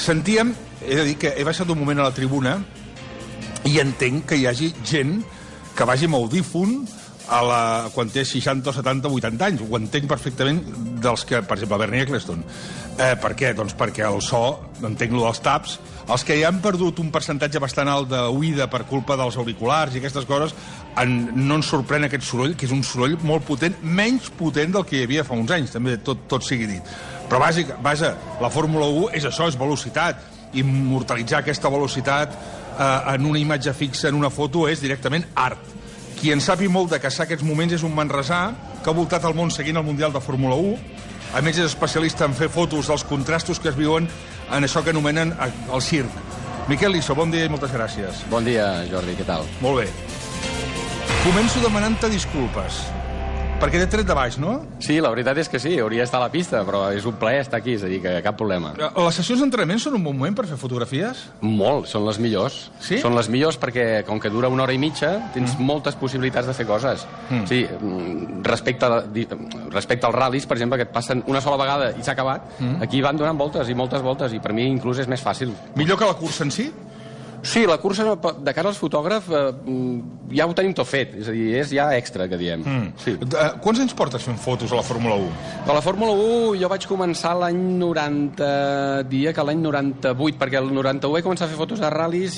sentíem, he de dir que he baixat un moment a la tribuna i entenc que hi hagi gent que vagi amb audífon quan té 60, 70, 80 anys. Ho entenc perfectament dels que, per exemple, Bernie Eccleston. Per què? Doncs perquè el so, entenc lo dels taps, els que ja han perdut un percentatge bastant alt d'oïda per culpa dels auriculars i aquestes coses, no ens sorprèn aquest soroll, que és un soroll molt potent, menys potent del que hi havia fa uns anys, també tot sigui dit. Però vaja, la Fórmula 1 és això, és velocitat. Immortalitzar aquesta velocitat en una imatge fixa, en una foto, és directament art. Qui en sapi molt de caçar aquests moments és un manresà que ha voltat el món seguint el Mundial de Fórmula 1. A més, és especialista en fer fotos dels contrastos que es viuen en això que anomenen el circ. Miquel Lisso, bon dia i moltes gràcies. Bon dia, Jordi, què tal? Molt bé. Començo demanant-te disculpes, perquè t'he tret de baix, no? Sí, la veritat és que sí, hauria d'estar a la pista, però és un plaer estar aquí, és a dir, que cap problema. Les sessions d'entrenament són un bon moment per fer fotografies? Molt, són les millors. Sí? Són les millors perquè, com que dura 1 hora i mitja, tens moltes possibilitats de fer coses. Sí, respecte als ral·lis, per exemple, que et passen una sola vegada i s'ha acabat, aquí van donant voltes i moltes voltes, i per mi inclús és més fàcil. Millor que la cursa en si? Sí, la cursa, de cara als fotògrafs, ja ho tenim tot fet. És a dir, és ja extra, que diem. Sí. Quants anys portes fent fotos a la Fórmula 1? A la Fórmula 1 jo vaig començar l'any 90, diria que l'any 98, perquè el 91 vaig començar a fer fotos de ral·lis,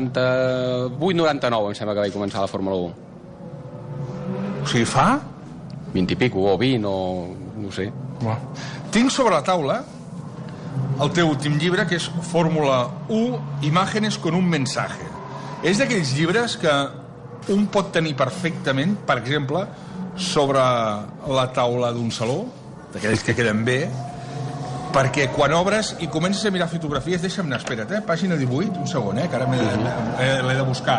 98-99 em sembla que vaig començar a la Fórmula 1. O sigui, fa? 20 i pico, o 20, o no ho sé. Tinc sobre la taula el teu últim llibre, que és Fórmula 1, Imágenes con un mensaje. És d'aquells llibres que un pot tenir perfectament, per exemple, sobre la taula d'un saló, d'aquells que queden bé, perquè quan obres i comences a mirar fotografies, deixa'm anar, espera't, pàgina 18, un segon, que ara l'he de buscar,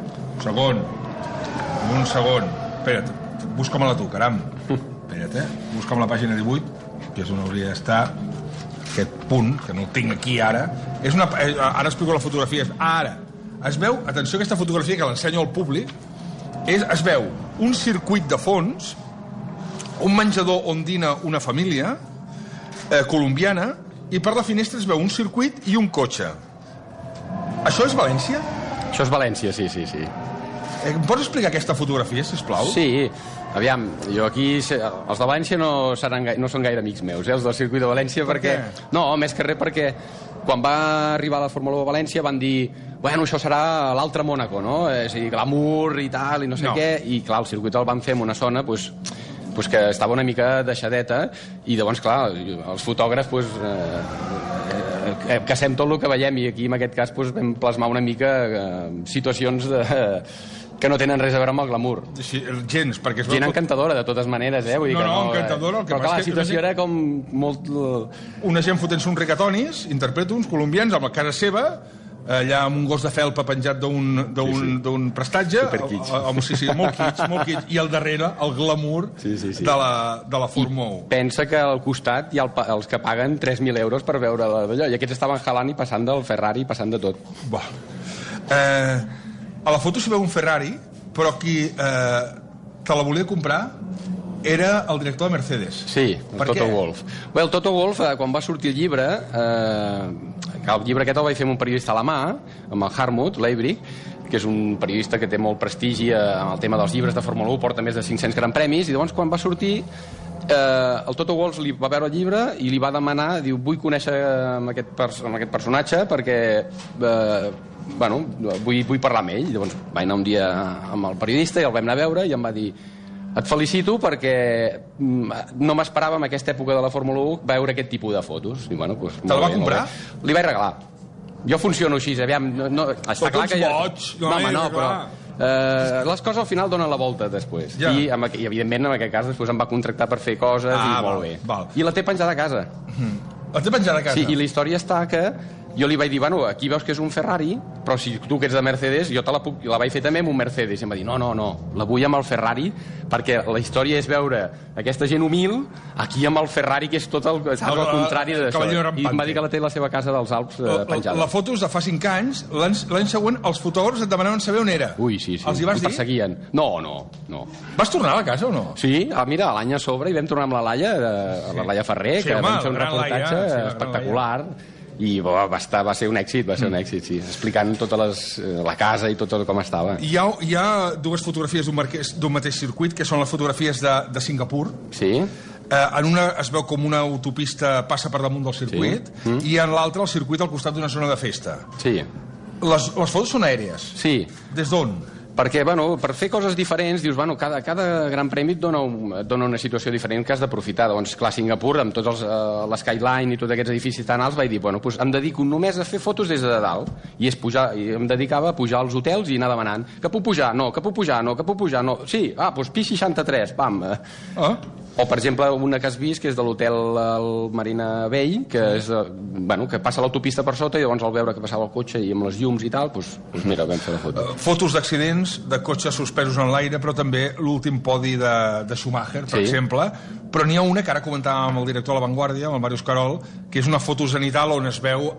un segon, espera't, busca-me-la tu, caram, espera't, busca'm la pàgina 18, que és on hauria d'estar aquest punt, que no el tinc aquí ara. Ara explico la fotografia. Ara, es veu, atenció a aquesta fotografia que l'ensenyo al públic, es veu un circuit de fons, un menjador on dina una família colombiana, i per la finestra es veu un circuit i un cotxe. Això és València? Això és València, sí. Em pots explicar aquesta fotografia, sisplau? Sí, aviam, jo aquí... Els de València no són gaire amics meus, els del circuit de València, perquè... No, més que res perquè quan va arribar la Fórmula 1 a València van dir bueno, això serà l'altre Mònaco, no? És a dir, glamour i tal, i no sé què, i clar, el circuit el van fer en una zona, doncs que estava una mica deixadeta, i llavors, clar, els fotògrafs, cacem tot el que veiem, i aquí, en aquest cas, vam plasmar una mica situacions que no tenen res a veure amb el glamour. Sí, gens, perquè... Gent encantadora, de totes maneres, vull dir que no... encantadora, però clar, la situació era com molt... Una gent fotent-se uns regatonis, interpreto, uns colombians, amb la cara seva, allà amb un gos de felpa penjat d'un prestatge. Superquitsch. Sí, molt kitsch, i al darrere el glamour de la Fórmula 1. Pensa que al costat hi ha els que paguen 3.000 euros per veure d'allò, i aquests estaven jalant i passant del Ferrari, passant de tot. A la foto s'hi veu un Ferrari, però qui te la volia comprar era el director de Mercedes. Sí, el Toto Wolff. Bé, el Toto Wolff, quan va sortir el llibre, el llibre aquest el vaig fer amb un periodista alemà, amb el Hartmut Leibrig, que és un periodista que té molt prestigi en el tema dels llibres de Fórmula 1, porta més de 500 gran premis, i llavors quan va sortir el Toto Wolff li va veure el llibre i li va demanar, diu, vull conèixer amb aquest personatge perquè vull parlar amb ell. Llavors vaig anar un dia amb el periodista i el vam anar a veure i em va dir et felicito perquè no m'esperava en aquesta època de la Fórmula 1 veure aquest tipus de fotos. I, te la va comprar? Li vaig regalar. Jo funciono així, aviam... Està clar que boig! No, però... les coses al final donen la volta després. I evidentment en aquest cas després em va contractar per fer coses i molt bé. I la té penjada a casa. La té penjada a casa? Sí, i la història està que jo li vaig dir, bueno, aquí veus que és un Ferrari, però si tu que ets de Mercedes, jo la vaig fer també amb un Mercedes. I em va dir, no, la vull amb el Ferrari, perquè la història és veure aquesta gent humil aquí amb el Ferrari, que és tot el contrari d'això. I em va dir que la té a la seva casa dels Alps penjada. La foto és de fa 5 anys, l'any següent els fotògrafs et demanaven saber on era. Ui, sí, els hi vas dir? Perseguien. No. Vas tornar a la casa o no? Sí, mira, l'any a sobre hi vam tornar amb la Laia Ferrer, que vam fer un reportatge espectacular. i va ser un èxit, sí, explicant tota la casa i tot com estava. Hi ha dues fotografies d'un mateix circuit, que són les fotografies de Singapur. Sí. En una es veu com una autopista passa per damunt del circuit, i en l'altra el circuit al costat d'una zona de festa. Sí. Les fotos són aèries? Sí. Des d'on? Perquè, per fer coses diferents, dius, cada gran premi et dona una situació diferent que has d'aprofitar. Doncs, clar, Singapur, amb tots l'Skyline i tots aquests edificis tan alts, vaig dir, em dedico només a fer fotos des de dalt. I em dedicava a pujar als hotels i anar demanant, que puc pujar? No, que puc pujar? No, que puc pujar? No. Sí, doncs pis 63, pam. O, per exemple, una que has vist, que és de l'hotel Marina Bay, que passa l'autopista per sota i llavors al veure que passava el cotxe i amb les llums i tal, doncs mira, vam fer la foto. Fotos d'accidents, de cotxes suspesos en l'aire, però també l'últim podi de Schumacher, per exemple. Però n'hi ha una que ara comentàvem amb el director de La Vanguardia, amb el Màrius Carol, que és una foto zenital on es veu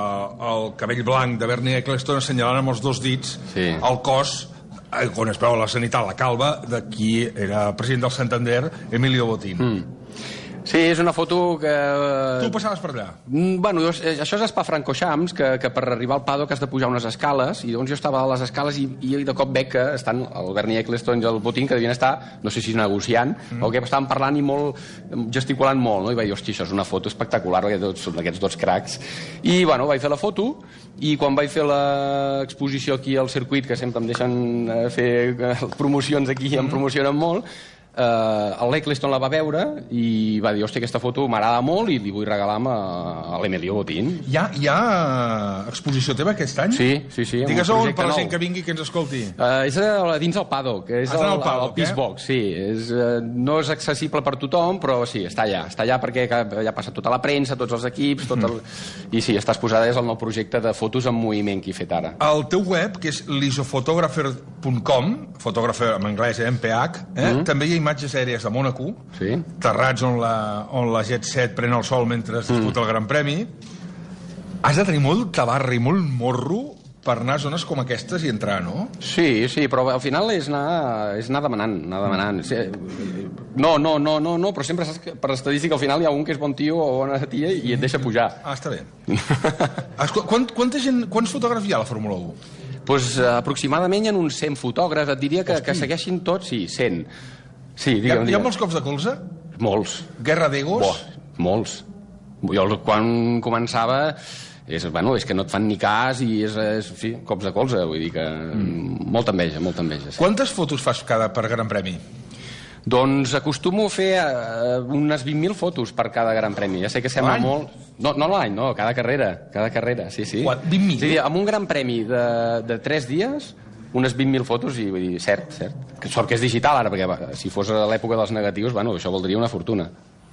el cabell blanc de Bernie Ecclestone assenyalant amb els dos dits el cos, on es veu la sanitat, la calva, de qui era president del Santander, Emilio Botín. Sí, és una foto que... Tu passaves per allà? Això és Spa-Francorchamps, que per arribar al paddock has de pujar unes escales, i llavors jo estava a les escales i de cop veig que estan el Bernie Ecclestone i el Botín, que devien estar, no sé si negociant, o que estaven parlant i gesticulant molt, no? I vaig dir, hòstia, això és una foto espectacular, perquè són aquests dos cracs. I, vaig fer la foto, i quan vaig fer l'exposició aquí al circuit, que sempre em deixen fer promocions aquí, em promocionen molt, l'Ecclestone la va veure i va dir, hòstia, aquesta foto m'agrada molt i li vull regalar a l'Emilio Botín. Hi ha exposició teva aquest any? Sí. Digues-ho per la gent que vingui que ens escolti. És dins el paddock, és el Peace Box, sí. No és accessible per tothom, però sí, està allà perquè ja passa tota la premsa, tots els equips, i sí, està exposada, és el nou projecte de fotos en moviment que he fet ara. El teu web, que és lisofotographer.com, fotògraf en anglès, MPH, també hi ha imatges aèries de Mònaco, terrats on la Jet Set pren el sol mentre es disputa el Gran Premi. Has de tenir molta barra i molt morro per anar a zones com aquestes i entrar, no? Sí, però al final és anar demanant. No, però sempre saps que per estadística al final hi ha un que és bon tio o bona tia i et deixa pujar. Està bé. Quants fotògrafs hi ha a la Fórmula 1? Doncs aproximadament hi ha uns 100 fotògrafs. Et diria que segueixin tots, sí, 100. Sí, hi ha molts cops de colze? Molts. Guerra d'egos? Molts. Jo quan començava és que no et fan ni cas i sí, cops de colze, vull dir que molta enveja, sí. Quantes fotos fas per Gran Premi? Doncs acostumo a fer unes 20.000 fotos per cada Gran Premi. Ja sé que sembla molt... No l'any, no, cada carrera, sí. 20.000? Sí, amb un Gran Premi de 3 dies, unes 20.000 fotos i vull dir, cert. Que sort que és digital ara, perquè si fos a l'època dels negatius, això valdria una fortuna.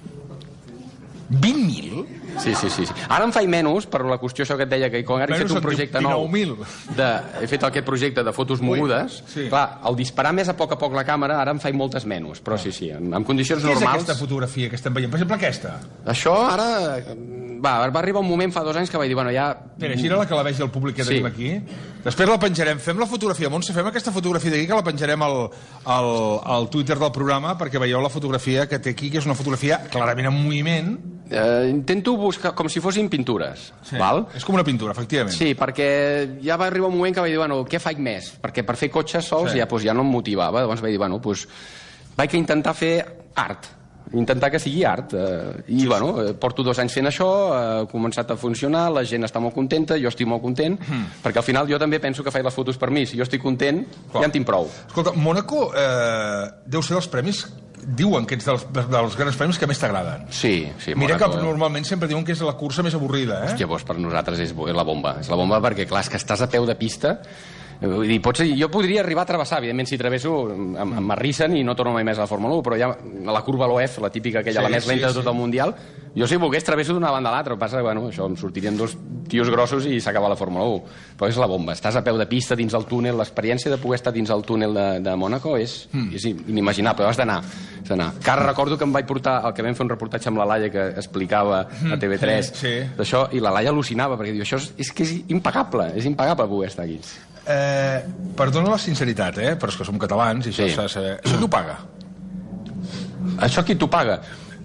20.000? Sí. Ara em faig menys per la qüestió això que et deia, que quan ara he fet un projecte nou... 19.000. He fet aquest projecte de fotos mogudes. Clar, al disparar més a poc la càmera, ara em faig moltes menys. Però sí, en condicions normals... Què és aquesta fotografia que estem veient? Per exemple, aquesta. Això ara... Va arribar un moment fa 2 anys que vaig dir, ja... Espera, gira-la que la vegi el públic que tenim aquí. Després la penjarem. Fem la fotografia, Montse, fem aquesta fotografia d'aquí, que la penjarem al Twitter del programa, perquè veieu la fotografia que té aquí, que és una fotografia clarament en moviment. Intento buscar com si fossin pintures. Val? És com una pintura, efectivament. Sí, perquè ja va arribar un moment que vaig dir, què faig més? Perquè per fer cotxes sols ja no em motivava. Llavors vaig dir, vaig intentar fer art. Intentar que sigui art. I, porto 2 anys fent això, ha començat a funcionar, la gent està molt contenta, jo estic molt content, perquè al final jo també penso que faig les fotos per mi. Si jo estic content, ja en tinc prou. Escolta, Mònaco deu ser dels premis, diuen que ets dels grans premis que més t'agraden. Sí, Mira que normalment sempre diuen que és la cursa més avorrida, Hòstia, per nosaltres és la bomba. És la bomba perquè, clar, és que estàs a peu de pista. Vull dir, jo podria arribar a travessar, evidentment si travesso m'arrissen i no torno mai més a la Fórmula 1, però ja a la curva l'OF, la típica aquella, la més lenta de tot el Mundial, jo si volgués travesso d'una banda a l'altra, passa que això em sortirien 2 tios grossos i s'acaba la Fórmula 1, però és la bomba, estàs a peu de pista dins el túnel, l'experiència de poder estar dins el túnel de Mònaco és inimaginable, has d'anar. Que ara recordo que em vaig portar, el que vam fer un reportatge amb la Laia que explicava a TV3 d'això, i la Laia al·lucinava perquè diu, això és que és impagable poder estar aquí. Perdona la sinceritat, però és que som catalans i això s'ha de saber. Això qui ho paga? Això qui t'ho paga?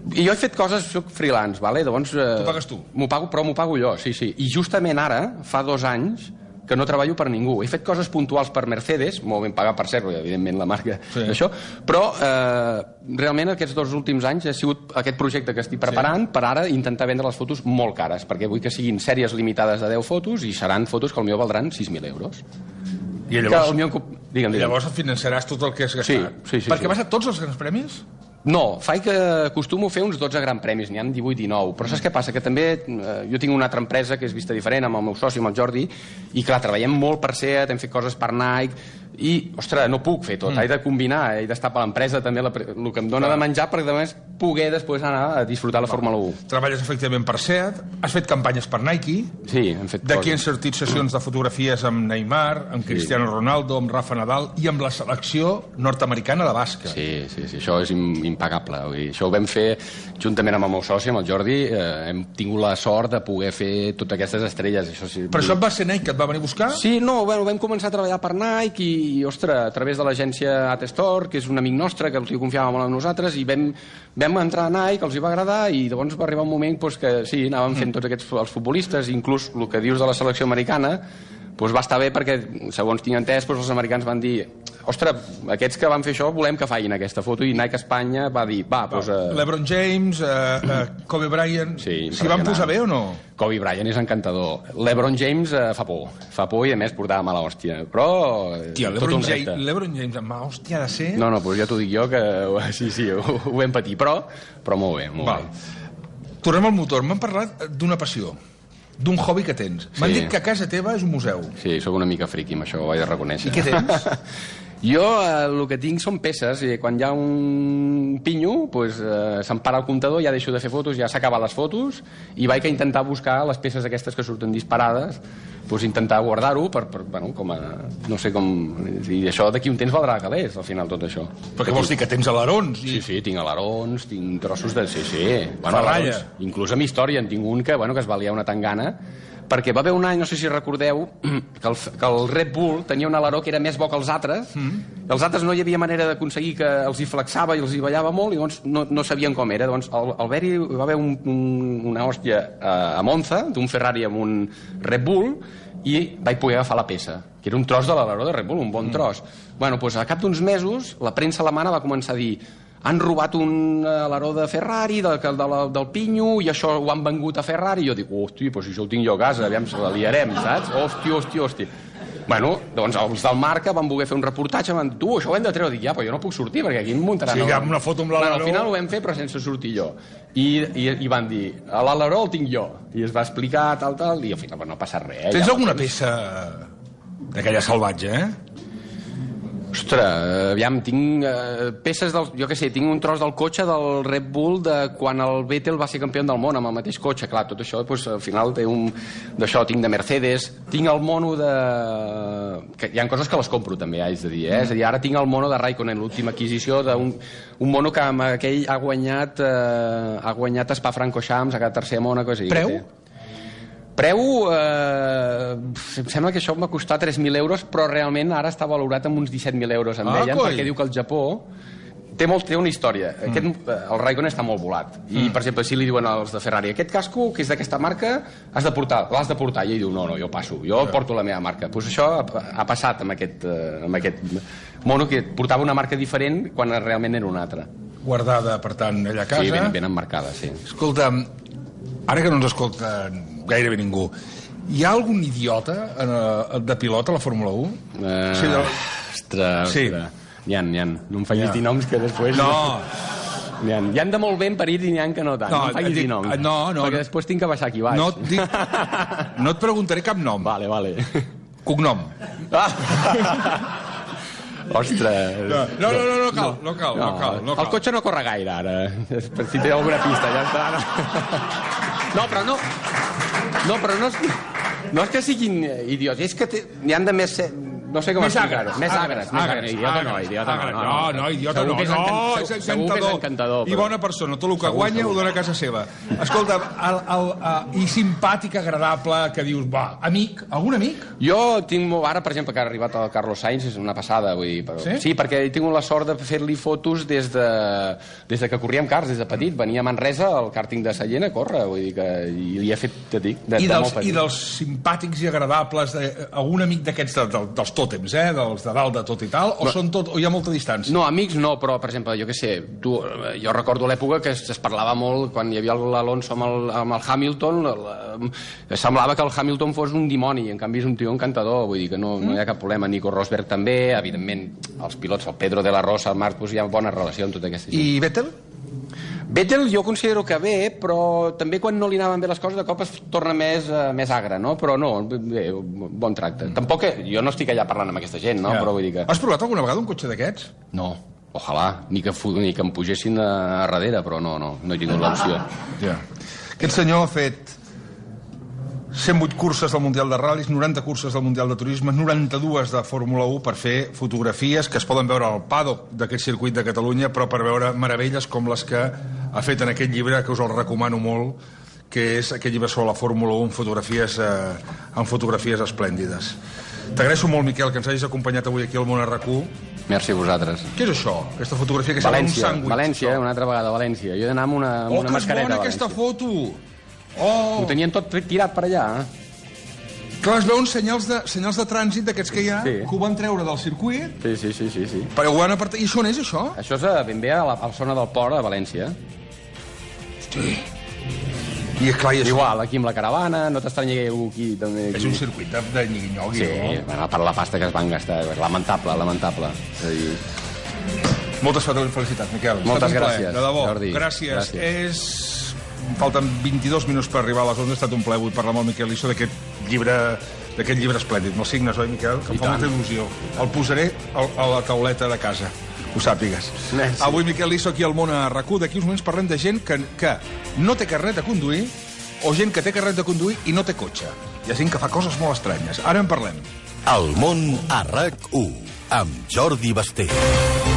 I jo he fet coses, soc freelance, vale? Llavors... T'ho pagues tu? Però m'ho pago jo, sí. I justament ara, fa 2 anys, que no treballo per ningú. He fet coses puntuals per Mercedes, molt ben pagat per ser-ho, evidentment la marca d'això, però realment aquests 2 últims anys ha sigut aquest projecte que estic preparant per ara intentar vendre les fotos molt cares, perquè vull que siguin sèries limitades de 10 fotos i seran fotos que potser valdran 6.000 euros. I llavors, digue'm. Llavors finançaràs tot el que has gastat. Sí. Perquè vas a tots els grans premis? No, que acostumo a fer uns 12 gran premis, n'hi ha 18-19, però saps què passa? Que també jo tinc una altra empresa que és vista diferent, amb el meu soci, amb el Jordi, i clar, treballem molt per SEAT, hem fet coses per Nike, i, ostres, no puc fer tot, he de combinar, he d'estar per l'empresa també el que em dona de menjar perquè també poder després anar a disfrutar la Fórmula 1. Treballes efectivament per SEAT, has fet campanyes per Nike, sí, hem fet d'aquí han sortit sessions de fotografies amb Neymar, amb Cristiano Ronaldo, amb Rafa Nadal i amb la selecció nord-americana de bàsquet. Sí, això és impagable. Això ho vam fer juntament amb el meu soci, amb el Jordi, hem tingut la sort de poder fer totes aquestes estrelles. Això sí. Però això va ser Nike que et va venir a buscar? Sí, no, vam començar a treballar per Nike i, ostres, a través de l'agència Atestor, que és un amic nostre, que el tio confiava molt en nosaltres, i vam entrar a Nike, els hi va agradar, i llavors va arribar un moment que sí, anàvem fent tots aquests els futbolistes, inclús el que dius de la selecció americana, va estar bé perquè, segons tinc entès, els americans van dir ostres, aquests que van fer això volem que facin aquesta foto, i Nike Espanya va dir, LeBron James, Kobe Bryant, s'hi van posar bé o no? Kobe Bryant és encantador. LeBron James fa por i a més portava mala hòstia, però... Tia, LeBron James amb mala hòstia ha de ser... No, pues ja t'ho dic jo, que sí, ho vam patir, però molt bé, molt bé. Tornem al motor, m'han parlat d'una passió, d'un hobby que tens. M'han dit que a casa teva és un museu. Sí, sóc una mica friqui, amb això ho he de reconèixer. I què tens? Jo el que tinc són peces, i quan hi ha un pinyo se'm para el comptador, ja deixo de fer fotos, ja s'acaben les fotos, i vaig a intentar buscar les peces aquestes que surten disparades, intentar guardar-ho com a... no sé com... i això d'aquí un temps valdrà calés, al final, tot això. Però què vols dir, que tens alerons? Sí, tinc alerons, tinc trossos de... Sí. Ferralla. Inclús amb història, en tinc un que es valia una tangana, perquè va haver un any, no sé si recordeu, que el Red Bull tenia un aleró que era més bo que els altres, i els altres no hi havia manera d'aconseguir que els hi flexava i els hi ballava molt, i llavors no sabien com era. Llavors, al Beri va haver una hòstia a Monza, d'un Ferrari amb un Red Bull, i vaig poder agafar la peça, que era un tros de l'aleró de Red Bull, un bon tros. Bueno, a cap d'uns mesos, la premsa alemana va començar a dir han robat un aleró de Ferrari, del Pinyo, i això ho han vengut a Ferrari. I jo dic, hosti, però si això ho tinc jo a casa, aviam si la liarem, saps? Hosti. Bueno, doncs els del Marca van voler fer un reportatge, van dir, tu, això ho hem de treure. Dic, però jo no puc sortir, perquè aquí em muntaran... Sí, amb una foto amb l'aleró... Al final ho vam fer, però sense sortir jo. I van dir, l'aleró el tinc jo. I es va explicar, tal, i al final no passa res. Tens alguna peça d'aquella salvatge, Ostres, aviam, tinc peces del... Jo què sé, tinc un tros del cotxe del Red Bull de quan el Vettel va ser campió del món amb el mateix cotxe. Clar, tot això, al final té un... D'això, tinc de Mercedes, tinc el mono de... Hi ha coses que les compro també, haig de dir, És a dir, ara tinc el mono de Raikkonen, l'última adquisició d'un mono que amb aquell ha guanyat Spa-Francorchamps, ha quedat tercer a Mònaco. Preu? Preu, em sembla que això em va costar 3.000 euros, però realment ara està valorat amb uns 17.000 euros, em deien, perquè diu que el Japó té una història. El Raikkonen està molt volat. I, per exemple, si li diuen als de Ferrari, aquest casco, que és d'aquesta marca, l'has de portar. I ell diu, no, jo passo, jo porto la meva marca. Doncs això ha passat amb aquest mono, que portava una marca diferent quan realment era una altra. Guardada, per tant, allà a casa. Sí, ben emmarcada, sí. Escolta, ara que no ens escolta gairebé ningú, hi ha algun idiota de pilot a la Fórmula 1? Ostres. N'hi ha. No em facis dir noms que després... No. N'hi ha de molt ben parit i n'hi ha que no tant. No em facis dir noms. No. Perquè després tinc que baixar aquí baix. No et preguntaré cap nom. Vale. Cognom. Ostres. No cal. El cotxe no corre gaire, ara. Per si té alguna pista, ja està. No, però no és que siguin idiots, és que n'hi han de més No sé com explicar-ho. Més agres. Idiota no. No, idiota no. Segur que és encantador. I bona persona. Tot el que guanya ho dona a casa seva. Escolta, i simpàtic, agradable, que dius, va, amic, algun amic? Jo tinc ara, per exemple, que ha arribat el Carlos Sainz, és una passada, vull dir. Sí, perquè he tingut la sort de fer-li fotos des que corríem karts, des de petit. Venia a Manresa, al càrting de Sallent, a córrer, vull dir que li he fet, ja dic, de molt petit. I dels simpàtics i agradables, algun amic d'aquests dels tòtems, dels de dalt de tot i tal, o hi ha molta distància? No, amics no, però, per exemple, jo què sé, jo recordo l'època que es parlava molt, quan hi havia l'Alonso amb el Hamilton, semblava que el Hamilton fos un dimoni, en canvi és un tio encantador, vull dir que no hi ha cap problema. Nico Rosberg també, evidentment, els pilots, el Pedro de la Rosa, el Marc, hi ha bona relació amb tota aquesta gent. I Vettel? Vettel jo considero que bé, però també quan no li anaven bé les coses de cop es torna més agre, no? Però no, bé, bon tracte. Tampoc, jo no estic allà parlant amb aquesta gent, no? Però vull dir que... Has provat alguna vegada un cotxe d'aquests? No, ojalà, ni que em pugessin a darrere, però no he tingut l'opció. Ja. Aquest senyor ha fet 108 curses del Mundial de Ral·lis, 90 curses del Mundial de Turisme, 92 de Fórmula 1 per fer fotografies que es poden veure al paddock d'aquest circuit de Catalunya, però per veure meravelles com les que ha fet en aquest llibre, que us el recomano molt, que és aquest llibre sobre la Fórmula 1 amb fotografies esplèndides. T'agraeixo molt, Miquel, que ens hagis acompanyat avui aquí al Món RQ. Merci a vosaltres. Què és això, aquesta fotografia que sembla un sàndwich? València, una altra vegada a València. Jo he d'anar amb una mascareta a València. Oh, que és bona aquesta foto! Ho tenien tot tirat per allà, Clar, es veuen senyals de trànsit d'aquests que hi ha, que ho van treure del circuit. Sí. Però ho van apartar. I això on és, això? Això és ben bé a la zona del port, a València. Hosti. I clar, igual, aquí amb la caravana, no t'estranya que hi ha algú aquí també. És un circuit de nyigui-nyogui, no? Sí, per la pasta que es van gastar. Lamentable. Moltes felicitats, Miquel. Moltes gràcies, de debò. Jordi. Gràcies. Em falten 22 minuts per arribar a les 11. Ha estat un plaer avui parlar amb el Miquel Liso d'aquest llibre esplèndid. Me'l signes, oi, Miquel? Que em fa molta il·lusió. El posaré a la tauleta de casa. Ho sàpigues. Avui Miquel Liso aquí al Món RQ. D'aquí uns moments parlem de gent que no té carnet de conduir o gent que té carnet de conduir i no té cotxe. Hi ha gent que fa coses molt estranyes. Ara en parlem. El Món RQ amb Jordi Basté.